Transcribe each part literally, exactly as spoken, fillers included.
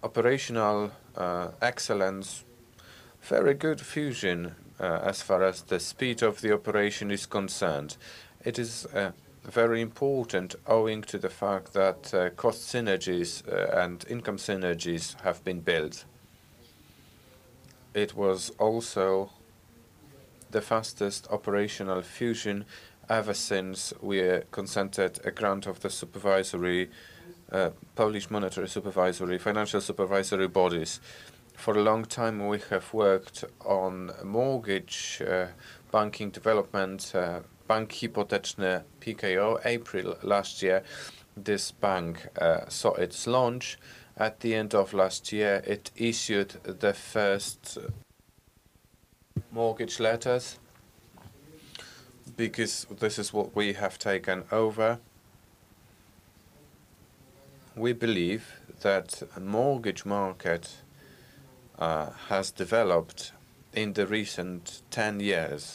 operational uh, excellence, very good fusion uh, as far as the speed of the operation is concerned. It is uh, very important owing to the fact that uh, cost synergies uh, and income synergies have been built. It was also the fastest operational fusion ever since we consented a grant of the supervisory uh, Polish monetary supervisory, financial supervisory bodies. For a long time, we have worked on mortgage uh, banking development, uh, Bank Hipoteczny P K O. April last year, this bank uh, saw its launch. At the end of last year, it issued the first mortgage letters, because this is what we have taken over. We believe that a mortgage market uh, has developed in the recent ten years.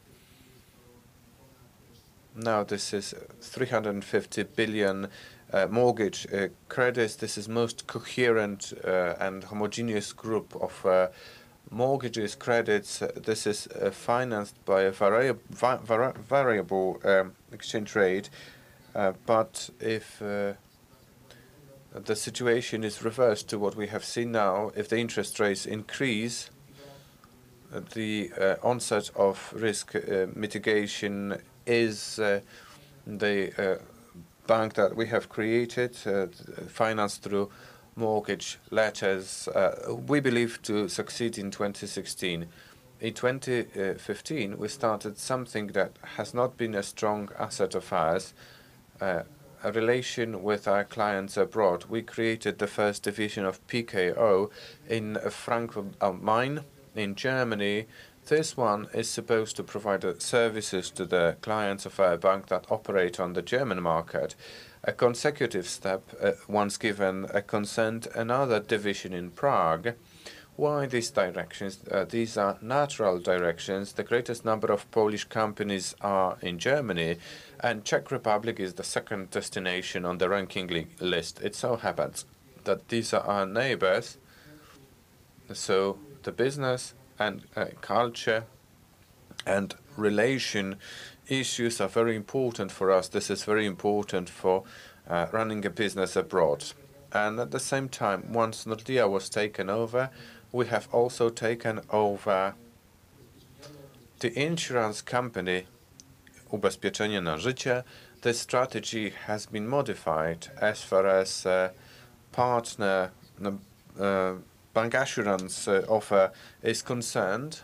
Now this is three hundred fifty billion uh, mortgage uh, credits. This is most coherent uh, and homogeneous group of uh, mortgages, credits. This is uh, financed by a vari vari variable um, exchange rate. Uh, but if uh, the situation is reversed to what we have seen now, if the interest rates increase, uh, the uh, onset of risk uh, mitigation is uh, the uh, bank that we have created, uh, financed through mortgage letters, uh, we believe to succeed in twenty sixteen. In twenty fifteen, we started something that has not been a strong asset of ours, uh, a relation with our clients abroad. We created the first division of P K O in Frankfurt am Main in Germany. This one is supposed to provide services to the clients of our bank that operate on the German market. A consecutive step, uh, once given a consent, another division in Prague. Why these directions? Uh, these are natural directions. The greatest number of Polish companies are in Germany, and Czech Republic is the second destination on the ranking li list. It so happens that these are our neighbors, so the business and uh, culture and relation issues are very important for us. This is very important for uh, running a business abroad. And at the same time, once Nordea was taken over, we have also taken over the insurance company Ubezpieczenie na Życie. The strategy has been modified as far as uh, partner uh, bank assurance uh, offer is concerned.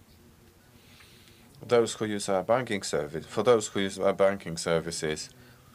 Those who use our banking service, for those who use our banking services,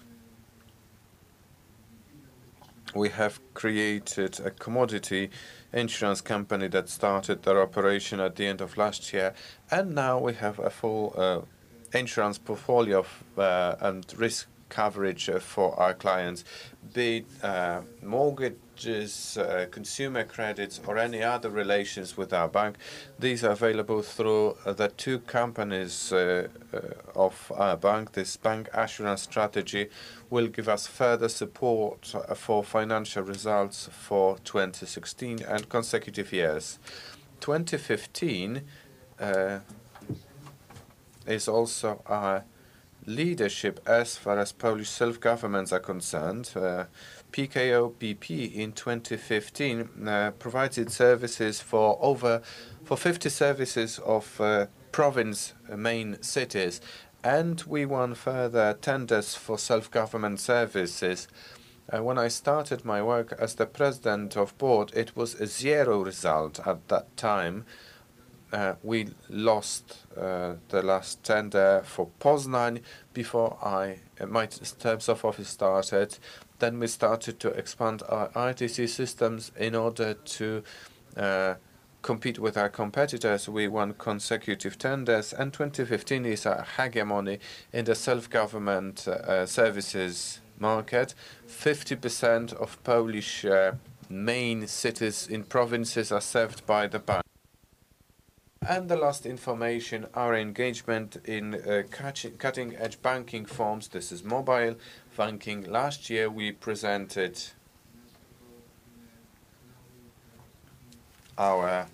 we have created a commodity insurance company that started their operation at the end of last year, and now we have a full uh, insurance portfolio of, uh, and risk coverage uh, for our clients, be it uh, mortgages, uh, consumer credits, or any other relations with our bank. These are available through uh, the two companies uh, uh, of our bank. This bank assurance strategy will give us further support uh, for financial results for twenty sixteen and consecutive years. twenty fifteen uh, is also our leadership as far as Polish self-governments are concerned. Uh, P K O B P in twenty fifteen uh, provided services for over for fifty services of uh, province uh, main cities, and we won further tenders for self-government services. Uh, when I started my work as the president of board, it was a zero result at that time. Uh, we lost uh, the last tender for Poznań before I uh, my terms of office started. Then we started to expand our I T C systems in order to uh, compete with our competitors. We won consecutive tenders, and twenty fifteen is our hegemony in the self-government uh, services market. fifty percent of Polish uh, main cities in provinces are served by the bank. And the last information, our engagement in uh, cutting-edge banking forms. This is mobile banking. Last year we presented our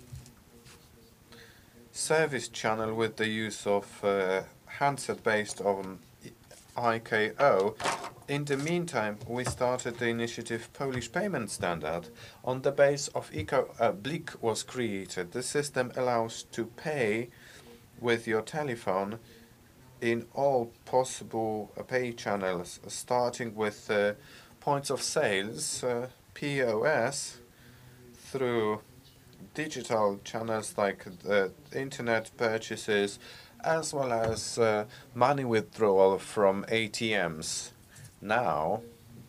service channel with the use of uh, handset based on I K O. In the meantime, we started the initiative Polish Payment Standard. On the base of Eco, uh, BLIK was created. The system allows to pay with your telephone in all possible uh, pay channels, starting with uh, points of sales, uh, P O S, through digital channels like the internet purchases, as well as uh, money withdrawal from A T Ms. Now,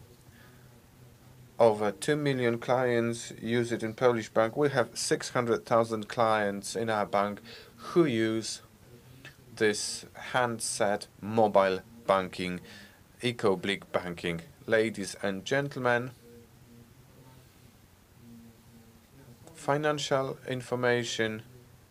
over two million clients use it in Polish bank. We have six hundred thousand clients in our bank who use this handset mobile banking, EcoBlik banking. Ladies and gentlemen, financial information.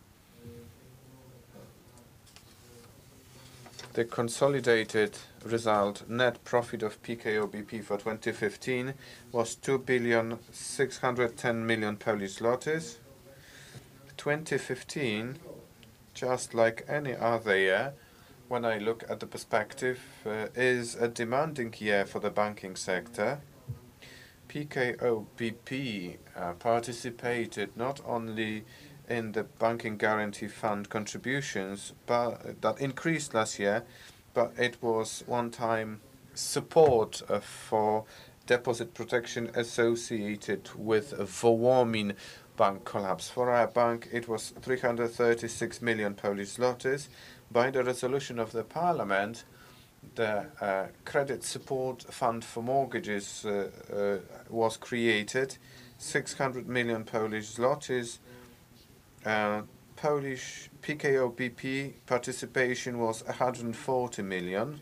The consolidated result, net profit of P K O B P for twenty fifteen was two billion six hundred ten million Polish zlotys. twenty fifteen, just like any other year, when I look at the perspective, uh, is a demanding year for the banking sector. P K O B P uh, participated not only in the Banking Guarantee Fund contributions but that increased last year, but it was one-time support uh, for deposit protection associated with a Wołomin bank collapse. For our bank, it was three hundred thirty-six million Polish zlotys. By the resolution of the Parliament, the uh, Credit Support Fund for Mortgages uh, uh, was created, six hundred million Polish zlotys. Uh, Polish P K O B P participation was one hundred forty million.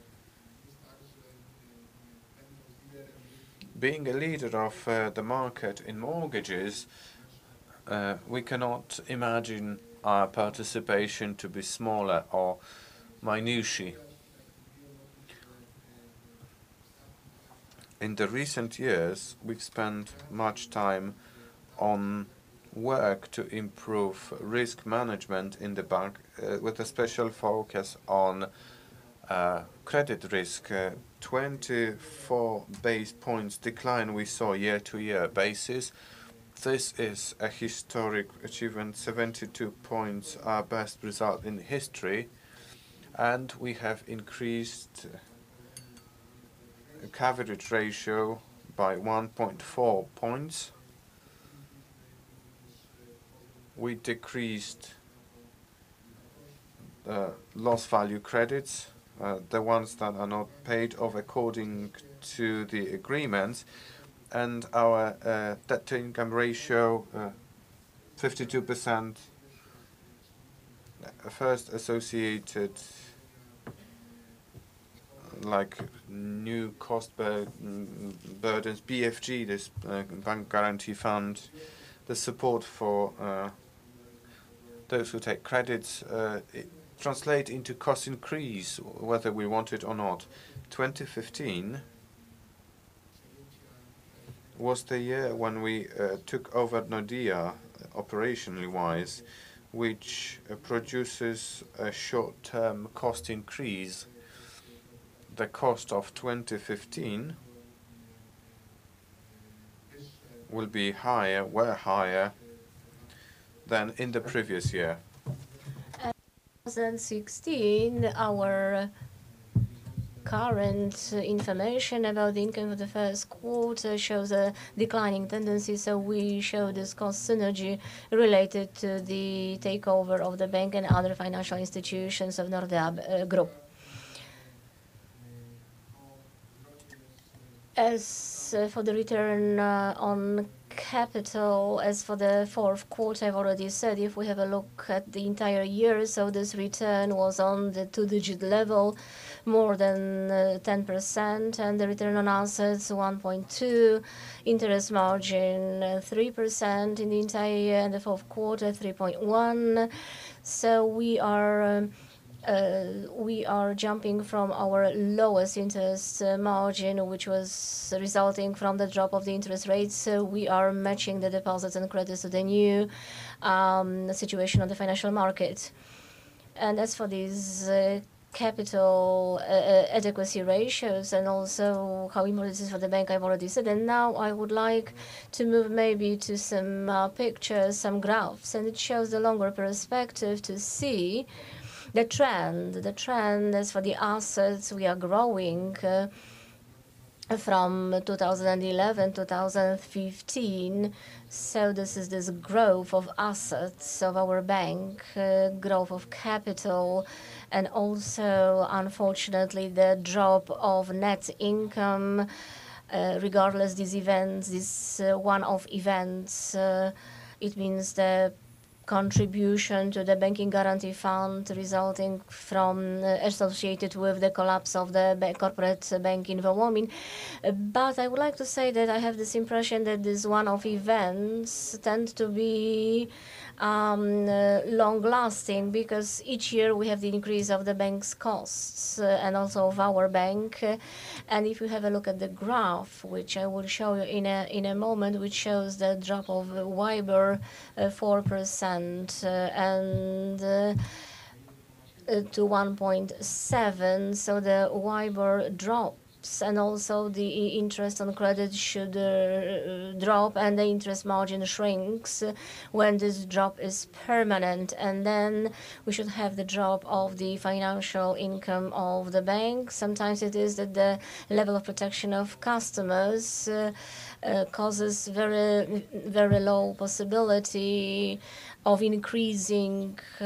Being a leader of uh, the market in mortgages, uh, we cannot imagine our participation to be smaller or minutiae. In the recent years, we've spent much time on work to improve risk management in the bank, uh, with a special focus on uh, credit risk. Uh, twenty-four base points decline we saw year-to-year basis. This is a historic achievement. seventy-two points, our best result in history, and we have increased coverage ratio by one point four points. We decreased uh, loss value credits, uh, the ones that are not paid off according to the agreements, and our uh, debt to income ratio, uh, fifty-two percent, first associated like new cost bur burdens, B F G, this uh, Bank Guarantee Fund, the support for uh, those who take credits, uh, it translate into cost increase, whether we want it or not. twenty fifteen was the year when we uh, took over Nordea, operationally wise, which uh, produces a short-term cost increase. The cost of twenty fifteen will be higher, were higher than in the previous year. twenty sixteen, our current information about the income of the first quarter shows a declining tendency, so we show this cost synergy related to the takeover of the bank and other financial institutions of Nordea uh, Group. As uh, for the return uh, on capital, as for the fourth quarter, I've already said, if we have a look at the entire year, so this return was on the two-digit level, more than uh, ten percent, and the return on assets one point two, interest margin uh, three percent in the entire year, and the fourth quarter three point one. So we are um, Uh, we are jumping from our lowest interest uh, margin, which was resulting from the drop of the interest rates. So we are matching the deposits and credits to the new um, situation on the financial market. And as for these uh, capital uh, adequacy ratios and also how important this is for the bank, I've already said. And now I would like to move maybe to some uh, pictures, some graphs, and it shows the longer perspective to see the trend. The trend as for the assets, we are growing uh, from two thousand eleven to two thousand fifteen. So this is this growth of assets of our bank, uh, growth of capital, and also, unfortunately, the drop of net income, uh, regardless these events, these uh, one-off events. Uh, it means the contribution to the Banking Guarantee Fund resulting from uh, associated with the collapse of the ba corporate bank in Wołomin. Uh, but I would like to say that I have this impression that these one-off events tend to be um, uh, long-lasting, because each year we have the increase of the bank's costs uh, and also of our bank. Uh, and if you have a look at the graph, which I will show you in a in a moment, which shows the drop of WIBOR uh, four percent uh, and uh, uh, to one point seven, so the WIBOR drops, and also the interest on credit should uh, drop, and the interest margin shrinks when this drop is permanent. And then we should have the drop of the financial income of the bank. Sometimes it is that the level of protection of customers uh, uh, causes very, very low possibility of increasing, uh,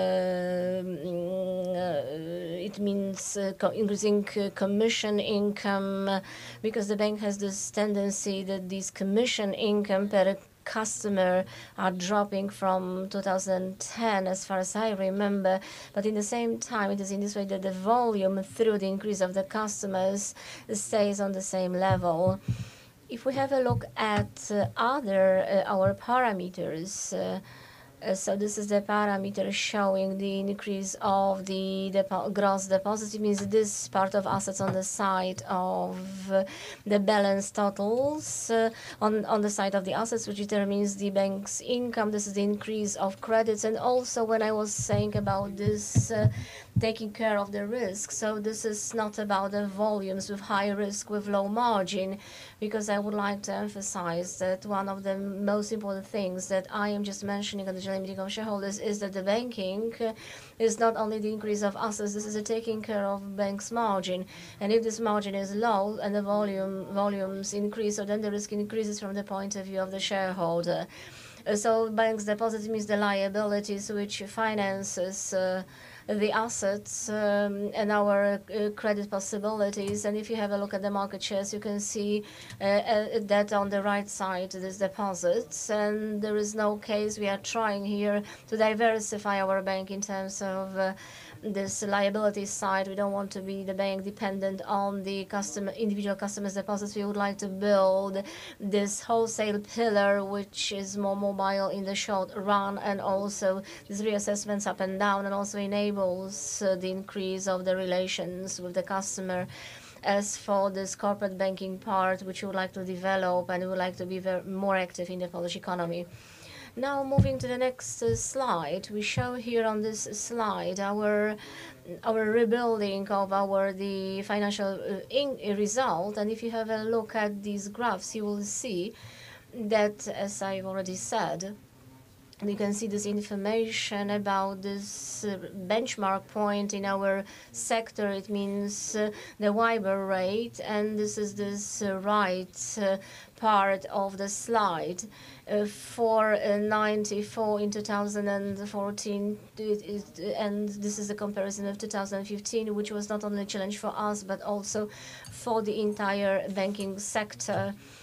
uh, it means uh, co increasing uh, commission income, uh, because the bank has this tendency that these commission income per customer are dropping from two thousand ten, as far as I remember. But in the same time, it is in this way that the volume through the increase of the customers stays on the same level. If we have a look at uh, other uh, our parameters, uh, Uh, so this is the parameter showing the increase of the depo gross deposit. It means this part of assets on the side of uh, the balance totals uh, on, on the side of the assets, which determines the bank's income. This is the increase of credits. And also when I was saying about this uh, taking care of the risk, so this is not about the volumes with high risk with low margin, because I would like to emphasize that one of the most important things that I am just mentioning on the general meeting of shareholders is that the banking is not only the increase of assets, this is a taking care of bank's margin. And if this margin is low and the volume volumes increase, so then the risk increases from the point of view of the shareholder. Uh, so bank's deposit means the liabilities which finances uh, the assets um, and our uh, credit possibilities. And if you have a look at the market shares, you can see uh, uh, that on the right side, there's deposits. And there is no case we are trying here to diversify our bank in terms of uh, this liability side. We don't want to be the bank dependent on the customer, individual customers' deposits. We would like to build this wholesale pillar, which is more mobile in the short run, and also these reassessments up and down, and also enables uh, the increase of the relations with the customer. As for this corporate banking part, which we would like to develop, and we would like to be very, more active in the Polish economy. Now, moving to the next uh, slide, we show here on this slide our our rebuilding of our the financial uh, in, uh, result. And if you have a look at these graphs, you will see that, as I've already said, you can see this information about this uh, benchmark point in our sector. It means uh, the WIBOR rate, and this is this uh, right uh, part of the slide. Uh, for uh, ninety-four in two thousand fourteen, it, it, and this is a comparison of two thousand fifteen, which was not only a challenge for us, but also for the entire banking sector.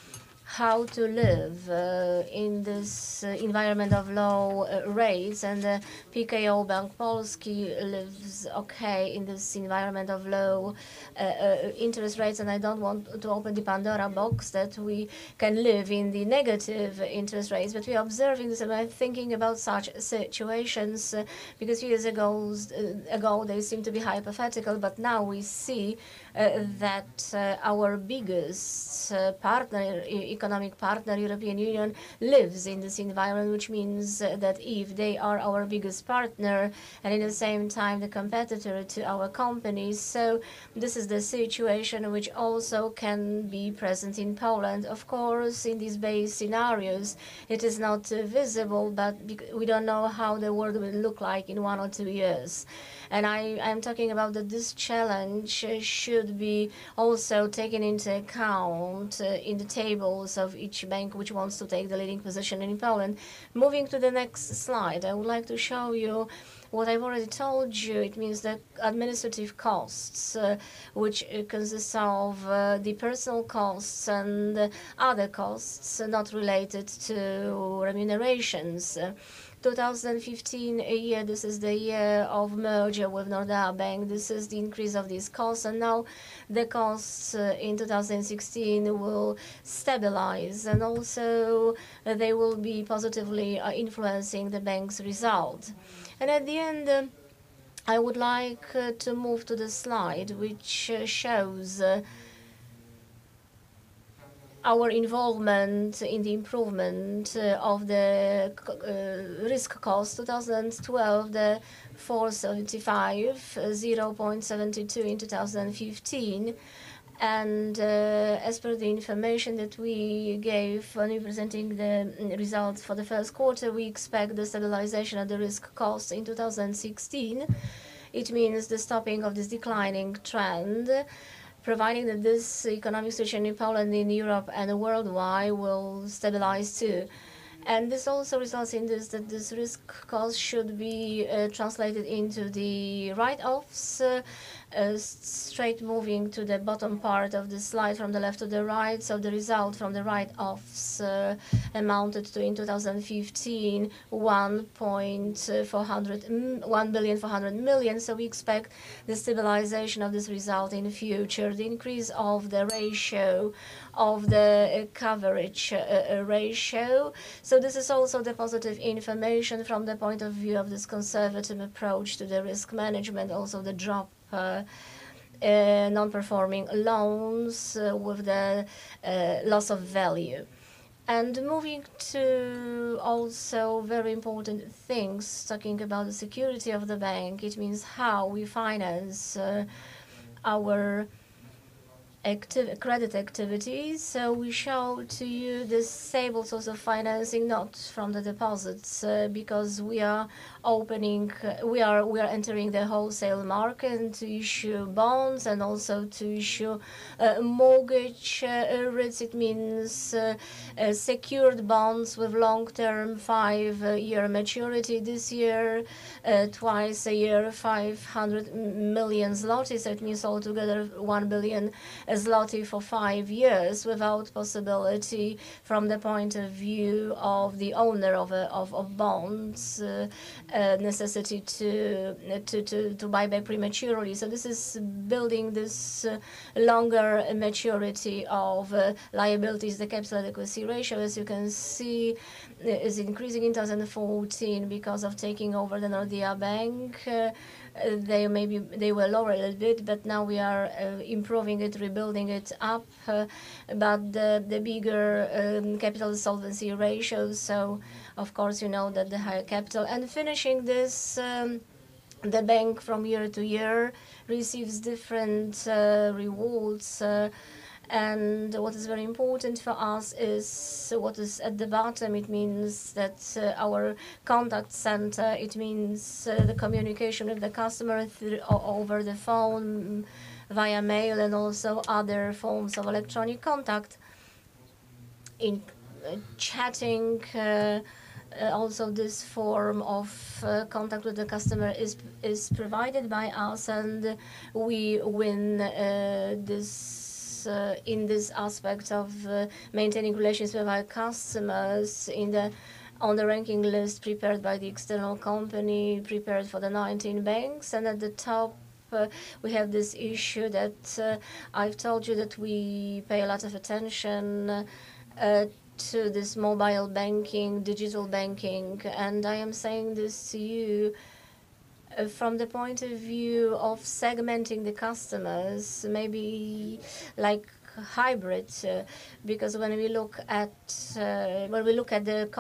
how to live uh, in this uh, environment of low uh, rates, and the P K O Bank Polski lives okay in this environment of low uh, uh, interest rates, and I don't want to open the Pandora box that we can live in the negative interest rates, but we are observing this and I'm thinking about such situations uh, because years ago, uh, ago they seem to be hypothetical, but now we see uh, that uh, our biggest uh, partner, e- economic partner, European Union, lives in this environment, which means uh, that if they are our biggest partner and in the same time the competitor to our companies, so this is the situation which also can be present in Poland. Of course, in these base scenarios, it is not uh, visible, but we don't know how the world will look like in one or two years. And I am talking about that this challenge uh, should be also taken into account uh, in the tables of each bank which wants to take the leading position in Poland. Moving to the next slide, I would like to show you what I've already told you. It means that administrative costs, uh, which uh, consists of uh, the personal costs and uh, other costs uh, not related to remunerations. Uh, two thousand fifteen a year, this is the year of merger with Nordea Bank. This is the increase of these costs, and now the costs uh, in two thousand sixteen will stabilize, and also uh, they will be positively uh, influencing the bank's result. And at the end, uh, I would like uh, to move to the slide which uh, shows uh, our involvement in the improvement uh, of the uh, risk cost. two thousand twelve, the four seventy-five, uh, zero point seven two in two thousand fifteen. And uh, as per the information that we gave when we presenting the results for the first quarter, we expect the stabilization of the risk cost in two thousand sixteen. It means the stopping of this declining trend, providing that this economic situation in Poland, in Europe, and worldwide will stabilize too. And this also results in this that this risk cost should be uh, translated into the write-offs. Uh, uh, straight moving to the bottom part of the slide from the left to the right. So the result from the write-offs uh, amounted to in two thousand fifteen one billion four hundred million. So we expect the stabilization of this result in the future. The increase of the ratio of the uh, coverage uh, ratio. So this is also the positive information from the point of view of this conservative approach to the risk management, also the drop uh, uh, non-performing loans uh, with the uh, loss of value. And moving to also very important things, talking about the security of the bank, it means how we finance uh, our active credit activities. So we show to you this stable source of financing, not from the deposits, uh, because we are opening, uh, we are we are entering the wholesale market to issue bonds and also to issue uh, mortgage uh, rates. It means uh, uh, secured bonds with long-term five-year maturity. This year, uh, twice a year, five hundred million zloty. So it means altogether one billion zloty for five years without possibility from the point of view of the owner of a, of, of bonds, uh, uh, necessity to, to to to buy back prematurely. So this is building this uh, longer maturity of uh, liabilities. The capital adequacy ratio, as you can see, is increasing in two thousand fourteen because of taking over the Nordea Bank. Uh, they maybe they were lower a little bit, but now we are uh, improving it, rebuilding it up. Uh, but the the bigger um, capital solvency ratios. So of course you know that the higher capital and finishing this. Um, the bank from year to year receives different uh, rewards. Uh, And what is very important for us is what is at the bottom. It means that uh, our contact center, it means uh, the communication with the customer through, over the phone, via mail, and also other forms of electronic contact. In uh, chatting, uh, uh, also this form of uh, contact with the customer is is provided by us, and we win uh, this uh, in this aspect of uh, maintaining relations with our customers in the on the ranking list prepared by the external company, prepared for the nineteen banks. And at the top, uh, we have this issue that uh, I've told you that we pay a lot of attention uh, to this mobile banking, digital banking. And I am saying this to you uh, from the point of view of segmenting the customers, maybe like hybrid, uh, because when we look at uh, when we look at the